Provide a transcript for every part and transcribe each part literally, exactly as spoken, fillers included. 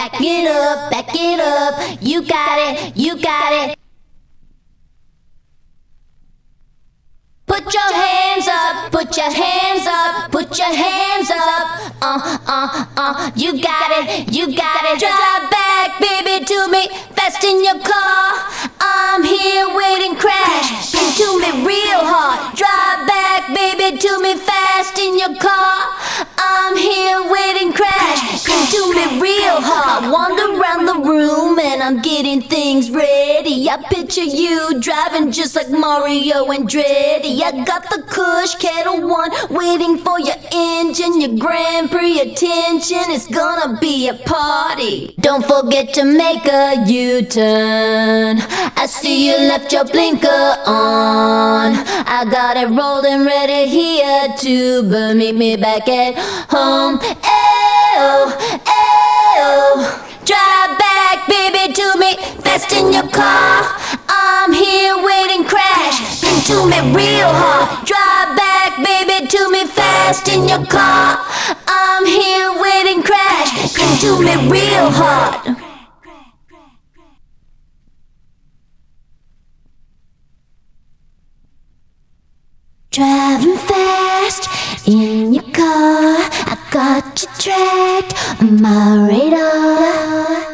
Back it up, back it up. You got it, you got it. Put your hands up, put your hands up, put your hands up. Uh, uh, uh, you got it, you got it. Drive back, baby, to me, fast in your car. I'm here waiting, crash into me real hard. Drive back, baby, to me, fast in your car. I'm here waiting, crash into me real hard. I wander around the room and I'm getting things ready. I picture you driving just like Mario Andretti. I got the Kush Kettle One waiting for your engine, your Grand Prix attention. It's gonna be a party. Don't forget to make a U-turn. I see you left your blinker on. I got it rolled and ready here to burn. Meet me back at home. Ayo, ayo. Drive back, baby, to me, fast in your car. I'm here waiting, crash into me real hard. Drive back, baby, to me, fast in your car. I'm here waiting, crash into me real hard. Driving fast in your car, I got you tracked on my radar.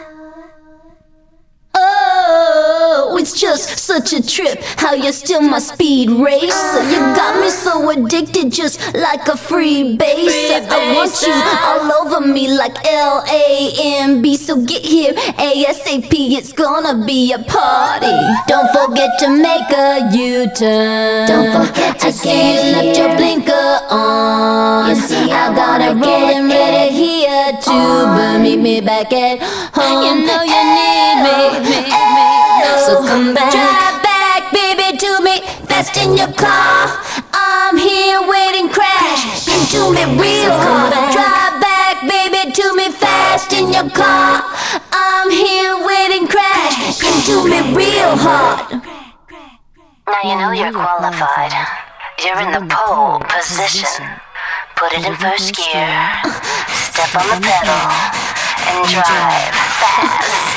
Oh, it's just such a trip how you're still my speed racer. You got me so addicted, just like a free base. I want you all over me like L A M B. So get here ASAP, it's gonna be a party. Don't forget to make a U-turn. Don't forget to I see you left your blinker on. You see I got it rolling ready here to burn. Meet me back at home. You know you need me. So come back. Drive back, baby, to me, fast in your car. I'm here waiting, crash into me real hard. Drive back, baby, to me, fast in your car. I'm here waiting, crash into me real hard. Now you know you're qualified. You're in the pole position. Put it in first gear. Step on the pedal and drive fast.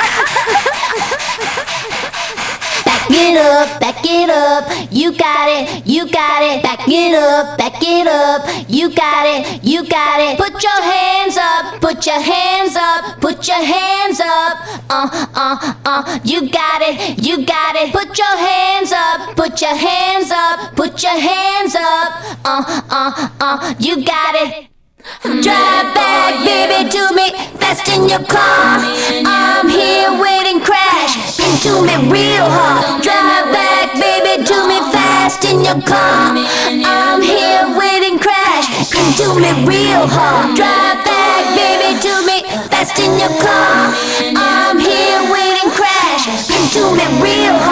Back it up, back it up, you got it, you got it. Back it up, back it up, you got it, you got it. Put your hands up, put your hands up, put your hands up. Uh, uh, uh, you got it, you got it. Put your hands up, put your hands up, put your hands up. Uh, uh, uh, you got it. Drive back, baby, to me, fast in your car. I'm here waiting, crash into me real hard. Drive back, baby, to me, fast in your car. I'm here waiting, crash into me real hard. Drive back, baby, to me, fast in your car. I'm here waiting, crash into me real hard.